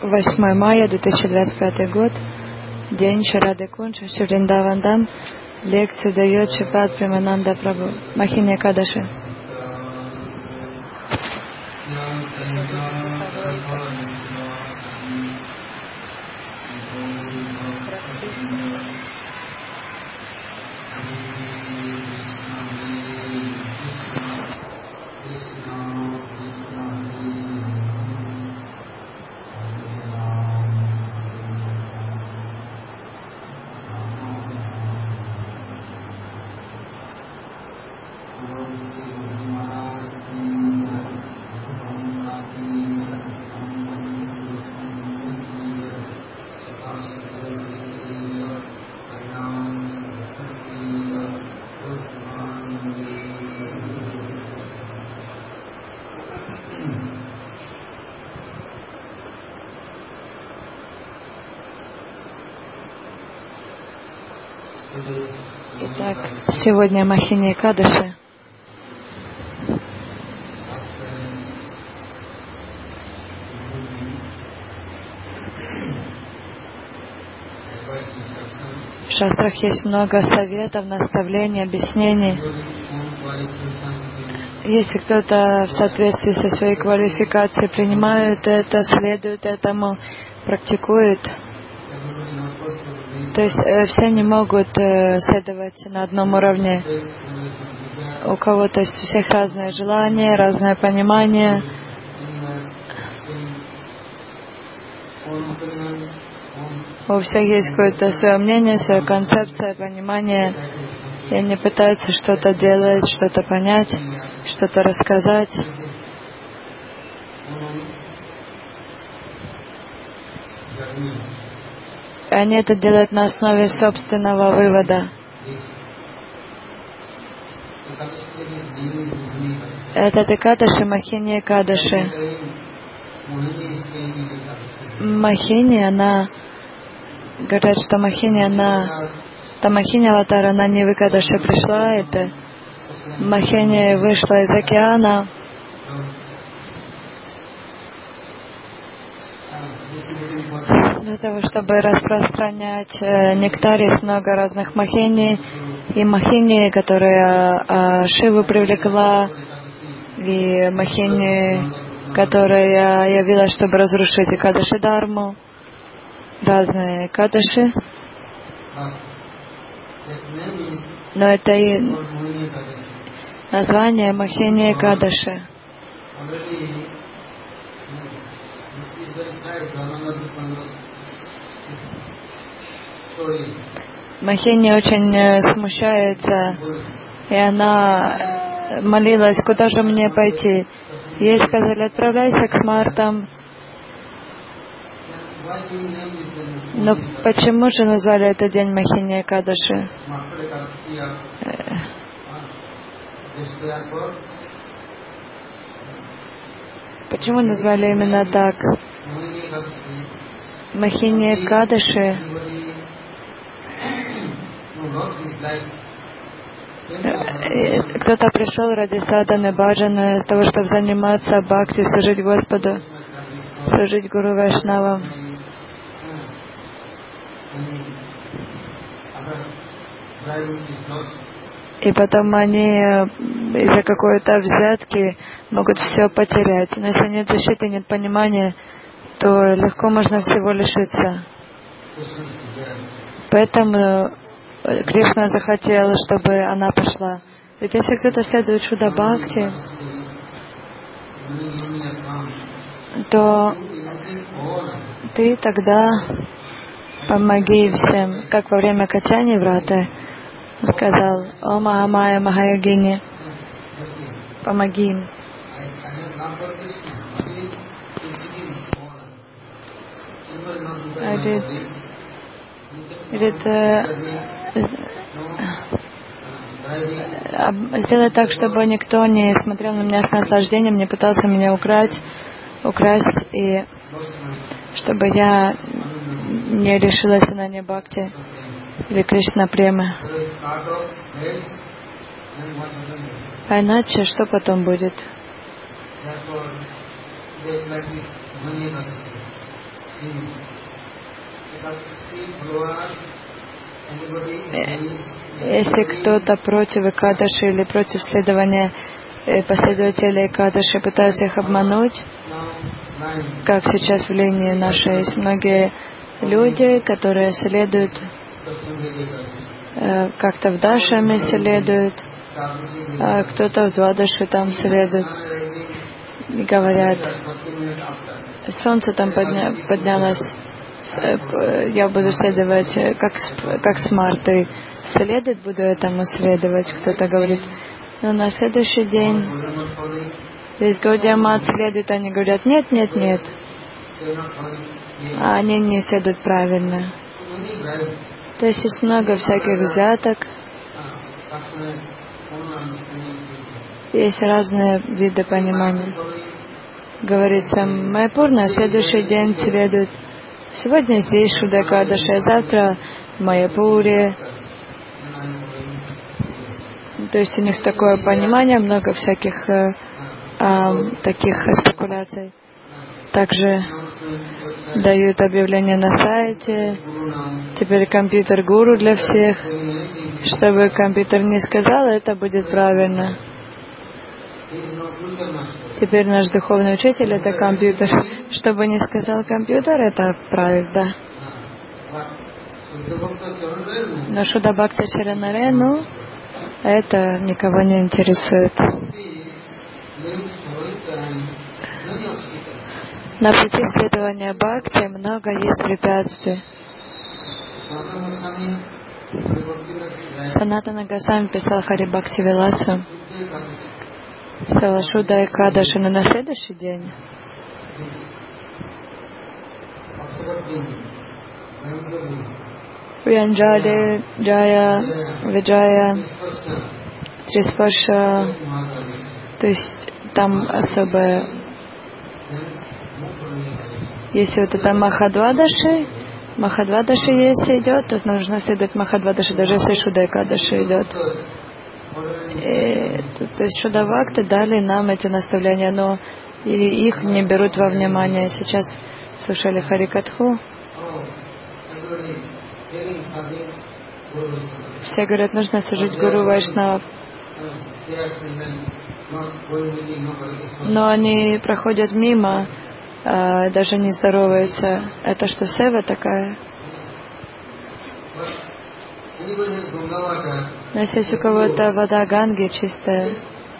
8 мая 2025 год, день Шрады Кунж, Шри Вриндаван. Лекцию дает Шрипад Премананда Прабху, Махини Экадаши. Итак, сегодня Махини Экадаши. В шастрах есть много советов, наставлений, объяснений. Если кто-то в соответствии со своей квалификацией принимает это, следует этому, практикует, то есть все не могут следовать на одном уровне. У кого-то есть у всех разные желания, разное понимание. У всех есть какое-то свое мнение, своя концепция, понимание. И они пытаются что-то делать, что-то понять, что-то рассказать. Они это делают на основе собственного вывода. Это Экадаши, Махини Экадаши. Махини, она... Говорят, что Махини, она... Та Махини Аватара, она не в Экадаши пришла, это... Махини вышла из океана. Для того, чтобы распространять нектар, есть много разных Махини. И Махини, которая Шиву привлекла, и Махини, которая явилась, чтобы разрушить Экадаши Дharmu. Разные Экадаши. Но это и название Махини Экадаши. Махини очень смущается, и она молилась, куда же мне пойти. Ей сказали, отправляйся к смартам. Но почему же назвали этот день Махини Экадаши? Почему назвали именно так? Махини Экадаши. Кто-то пришел ради садханы, баджаны, для того, чтобы заниматься бхакти, служить Господу, служить Гуру Вайшнавам. И потом они из-за какой-то взятки могут все потерять. Но если нет защиты, нет понимания, то легко можно всего лишиться. Поэтому Кришна захотел, чтобы она пошла. Ведь если кто-то следует Шуда Бхакти, то ты тогда помоги всем. Как во время качания врата сказал: «О Махамая Махайогини, помоги им». Говорит, сделай так, чтобы никто не смотрел на меня с наслаждением, не пытался меня украсть, и чтобы я не решилась на не бхакти или Кришна премы. А иначе что потом будет? Если кто-то против Экадаши или против следования последователей Экадаши пытаются их обмануть, как сейчас в линии нашей есть многие люди, которые следуют, как-то в Дашами следуют, а кто-то в Двадаши там следует. И говорят, солнце там поднялось, я буду следовать как смарт, и следовать буду этому следовать, кто-то говорит. Но на следующий день весь Гаудия Мат следует, они говорят, нет, нет, нет. А они не следуют правильно. То есть есть много всяких взяток. Есть разные виды понимания. Говорится, Майпур на следующий день следует. Сегодня здесь Шуда Экадаши, а завтра в Майяпуре. То есть у них такое понимание, много всяких таких спекуляций. Также дают объявления на сайте. Теперь компьютер гуру для всех. Чтобы компьютер не сказал, это будет правильно. Теперь наш духовный учитель — это компьютер. Чтобы не сказал компьютер, это правильно. Но Шуда Бхакти Чаранаре, это никого не интересует. На пути следования Бхакти много есть препятствий. Санатана Госвами писал Хари Бхакти Виласу, Шуда Экадаши, но на следующий день Вьянджали, Джая, Виджая, Триспарша, то есть там особое. Если вот это Махадвадаши если идет, то нужно следовать Махадвадаши, даже если Шуда Экадаши идет. То есть Шуда Бхакти дали нам эти наставления, но их не берут во внимание. Сейчас слушали Харикатху. Все говорят, нужно служить Гуру Вайшнав. Но они проходят мимо, даже не здороваются. Это что, сева такая? Но если есть у кого-то вода Ганги чистая,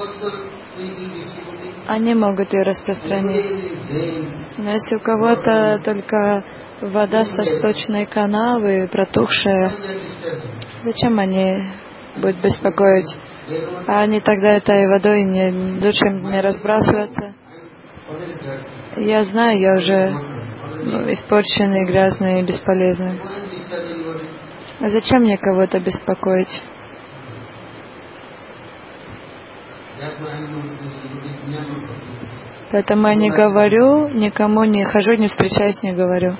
они могут ее распространить. Но если у кого-то только вода со сточной канавы, протухшая, зачем они будут беспокоить? А они тогда этой водой лучше не разбрасываться. Я знаю, я уже испорченный, грязный и бесполезный. А зачем мне кого-то беспокоить? Поэтому я не говорю, никому не хожу, не встречаюсь, не говорю.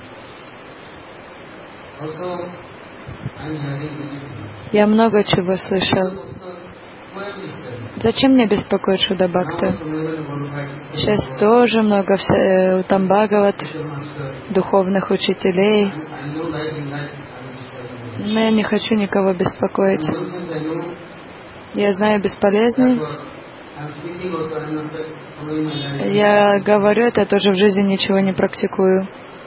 Я много чего слышал. Зачем мне беспокоить Шуда Бхакти? Сейчас тоже много там Бхагават, духовных учителей. Но я не хочу никого беспокоить. Я знаю, бесполезный. Я говорю это, я тоже в жизни ничего не практикую.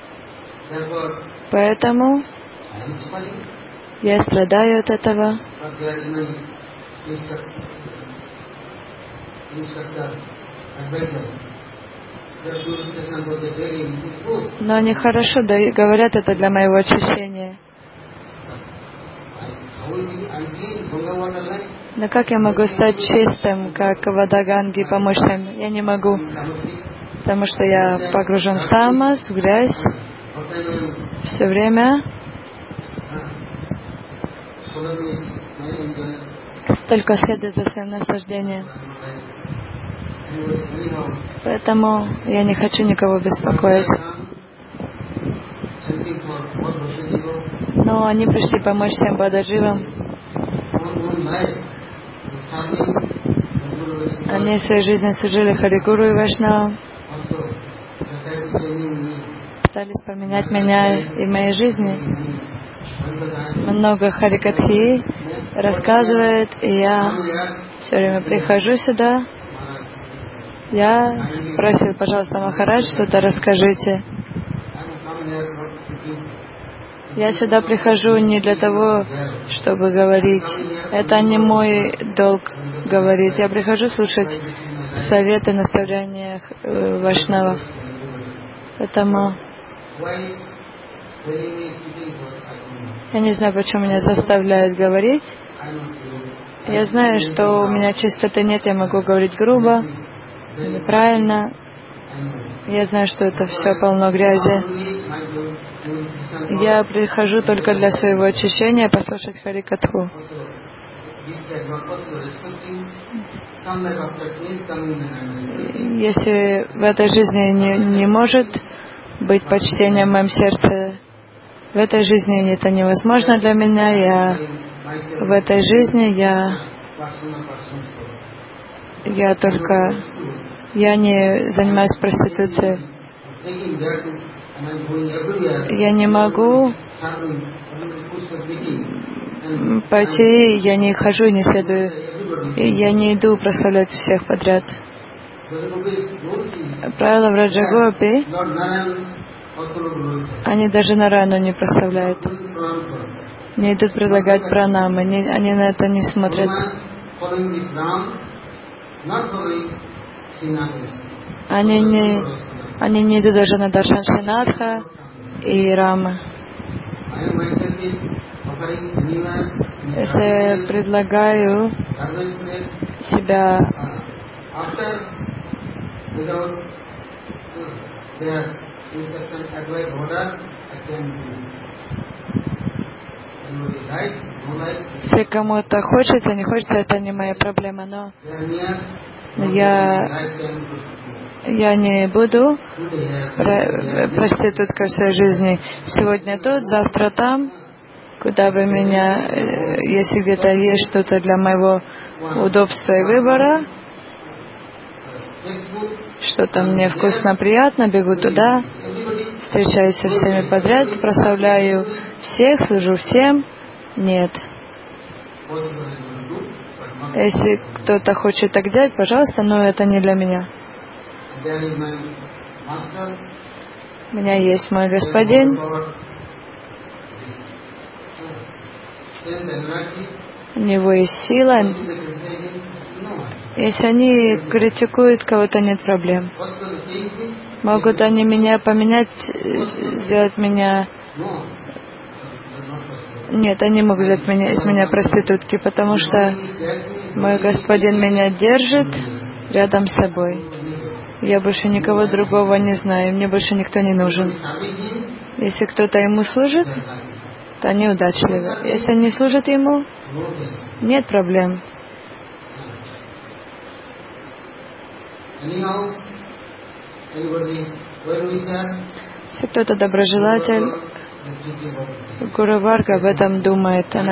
Поэтому я страдаю от этого. Но они хорошо говорят это для моего очищения. Но как я могу стать чистым, как вода Ганги, помочь всем? Я не могу, потому что я погружен в тамас, в грязь, все время. Только следует за своим наслаждением. Поэтому я не хочу никого беспокоить. Но они пришли помочь всем Бададживам. Они в своей жизни служили Харигуру и Вайшнавам. стали вспоминать меня и моей жизни. Много харикатхи рассказывает, и я все время прихожу сюда. Я спросил, пожалуйста, Махарадж, что-то расскажите. Я сюда прихожу не для того, чтобы говорить. Это не мой долг говорить. Я прихожу слушать советы, наставления вайшнавов. Поэтому я не знаю, почему меня заставляют говорить. Я знаю, что у меня чистоты нет, я могу говорить грубо, неправильно. Я знаю, что это все полно грязи. Я прихожу только для своего очищения, послушать Харикатху. Если в этой жизни не может быть почтения в моем сердце, в этой жизни это невозможно для меня. В этой жизни я не занимаюсь проституцией. Я не могу пойти, я не хожу и не следую, я не иду прославлять всех подряд. Правила в Раджагопи, они даже Нараяну не прославляют. Не идут предлагать пранамы, они на это не смотрят. Они не идут даже на Даршан Шинатха и Рамы. Если я предлагаю себя если кому-то хочется, не хочется, это не моя проблема, но я не буду проституткой в своей жизни. Сегодня тут, завтра там, куда бы меня, если где-то есть что-то для моего удобства и выбора, что-то мне вкусно, приятно, бегу туда, встречаюсь со всеми подряд, прославляю всех, служу всем. Нет. Если кто-то хочет так делать, пожалуйста, но это не для меня. У меня есть мой господин. У него есть сила. Если они критикуют кого-то, нет проблем. Могут они меня поменять, сделать меня... Нет, они могут сделать из меня проститутки, потому что мой господин меня держит рядом с собой. Я больше никого другого не знаю, мне больше никто не нужен. Если кто-то ему служит, то они удачливы. Если не служат ему, нет проблем. Если кто-то доброжелатель, Гуру Варга об этом думает. У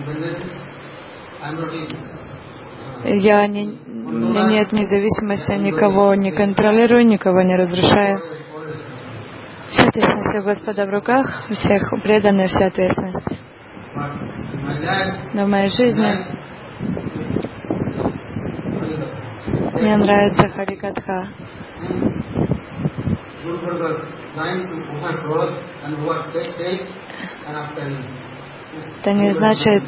меня нет независимости, никого не контролирую, никого не разрушаю. Вся ответственность у Господа в руках, у всех преданная вся ответственность. Но в моей жизни мне нравится Харикатха. Это не значит,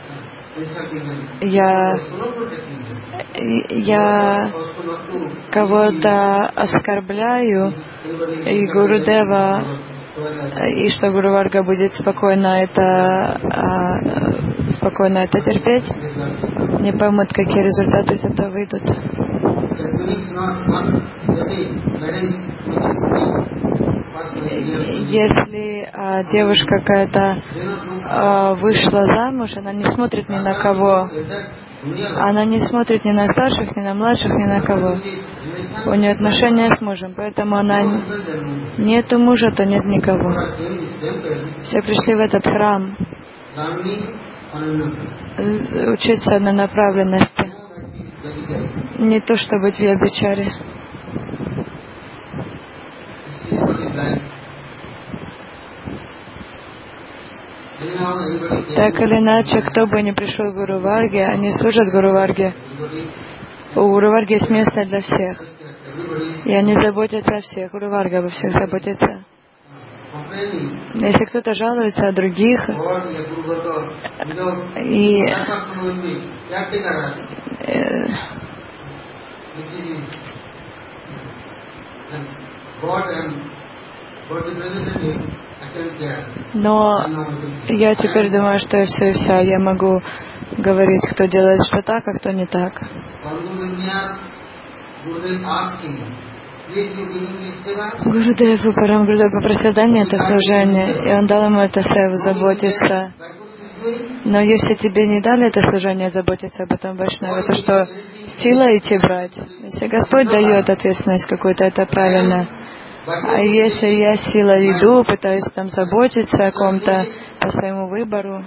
я кого-то оскорбляю, и Гурудева, и что Гуру Варга будет спокойно это терпеть, не поймут, какие результаты из этого выйдут. Если девушка какая-то вышла замуж, она не смотрит ни на кого. Она не смотрит ни на старших, ни на младших, ни на кого. У нее отношения с мужем, поэтому она нету мужа, то нет никого. Все пришли в этот храм учиться на направленности. Не то, чтобы быть в Вьябичаре. Так или иначе, кто бы ни пришел в Гуру Варге, они служат Гуру Варге. У Гуру Варги есть место для всех. И они заботятся о всех. Гуру Варга обо всех заботится. Если кто-то жалуется о других, и но я теперь думаю, что все и вся. Я могу говорить, кто делает что так, а кто не так. Гурудев Парам Гурудев попросил: дай мне это служение, и он дал ему это севу, заботиться. Но если тебе не дали это служение, заботиться об этом Вайшнаве, то что, сила идти брать? Если Господь дает ответственность какую-то, это правильно. А если я силой иду, пытаюсь там заботиться о ком-то по своему выбору,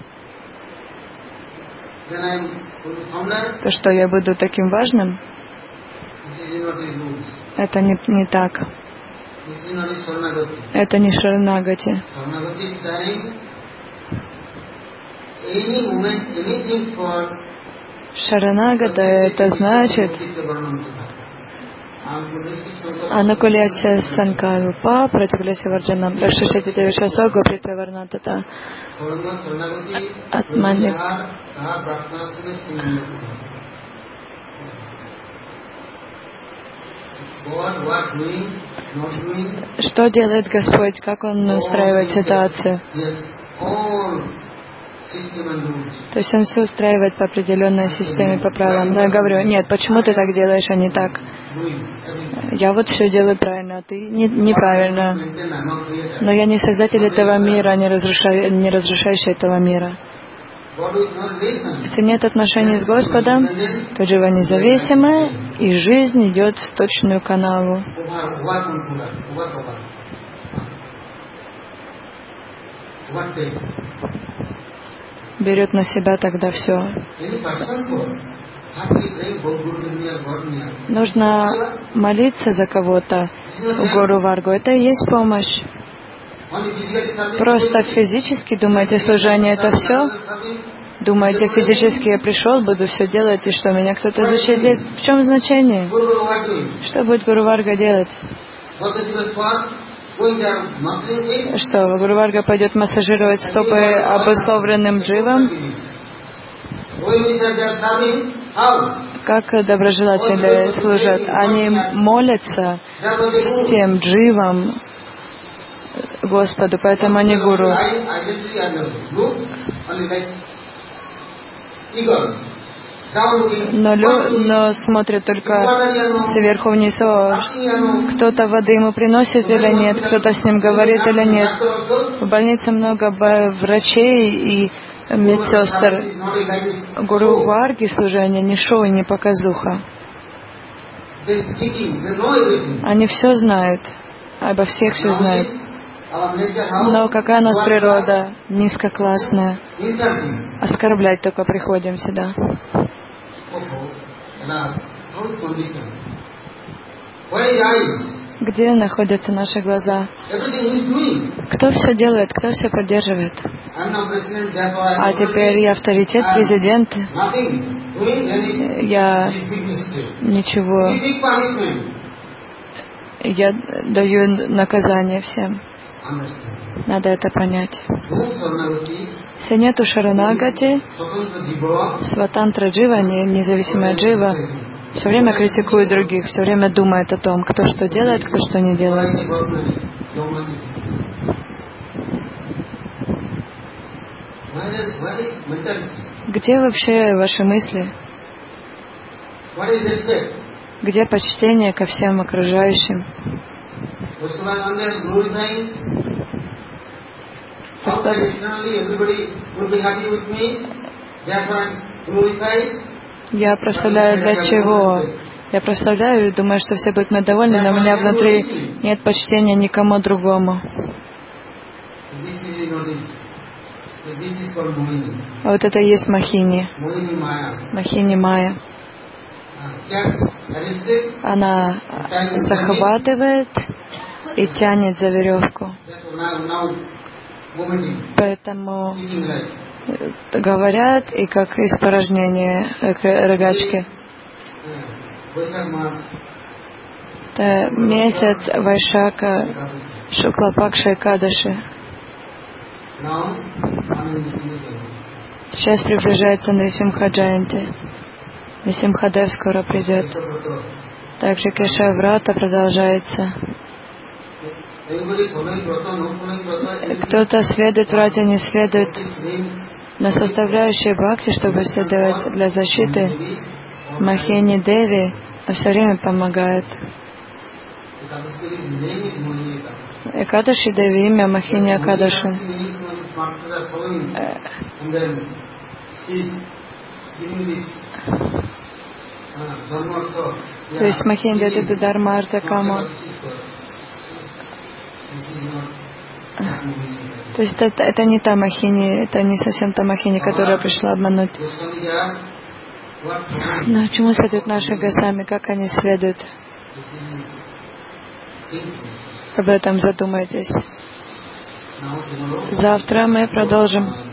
то что, я буду таким важным? Это не так. Это не шаранагати. Шаранагата — это значит анукуляция санкальпа, противляся варджанам, рашишати вишасога, притаварнатата. Атмани. Что делает Господь? Как Он устраивает ситуацию? То есть Он все устраивает по определенной системе, по правилам. Но я говорю: нет, почему ты так делаешь, а не так? Я вот все делаю правильно, а ты неправильно. Но я не создатель этого мира, не разрушающий этого мира. Если нет отношений с Господом, то жива независимая, и жизнь идет в сточную канаву. Берет на себя тогда все. Нужно молиться за кого-то в Гуру Варгу. Это и есть помощь. Просто физически думаете, служение — это все? Думаете, физически я пришел, буду все делать, и что, меня кто-то защитит? В чем значение? Что будет Гуру Варга делать? Что, Гуру Варга пойдет массажировать стопы обусловленным дживам? Как доброжелатели служат? Они молятся всем дживам Господу, поэтому они гуру. Но смотрят только сверху вниз. Кто-то воды ему приносит или нет, кто-то с ним говорит или нет. В больнице много врачей и медсестер. Гуру Варги служение не шоу и не показуха. Они все знают, обо всех все знают. Но какая у нас природа низкоклассная. Оскорблять только приходим сюда. Где находятся наши глаза? Кто все делает, кто все поддерживает? А теперь я авторитет президента. Я ничего. Я даю наказание всем. Надо это понять. Если нету шаранагати, сватантра джива, независимая джива, все время критикует других, все время думает о том, кто что делает, кто что не делает. Где вообще ваши мысли? Где почтение ко всем окружающим? Я прославляю для чего? Я прославляю и думаю, что все будут довольны, но у меня внутри нет почтения никому другому. А вот это и есть Мохини. Мохини Майя. Она захватывает и тянет за веревку. Поэтому говорят и как испорожнение рогачки. Это месяц Вайшака Шуклапакша Экадаши. Сейчас приближается Нрисимха Джаянти. Нрисимхадев скоро придет. Также Кешава Врата продолжается. Кто-то следует Врате, не следует. Но составляющие бхакти, чтобы следовать для защиты, Махини Деви все время помогает. Экадаши Деви, имя Махини Акадаши. То есть Махини Деви Дарма Арта Кама. То есть это не та Махини, это не совсем та Махини, которая пришла обмануть. Но чему следуют наши Госвами, как они следуют? Об этом задумайтесь. Завтра мы продолжим.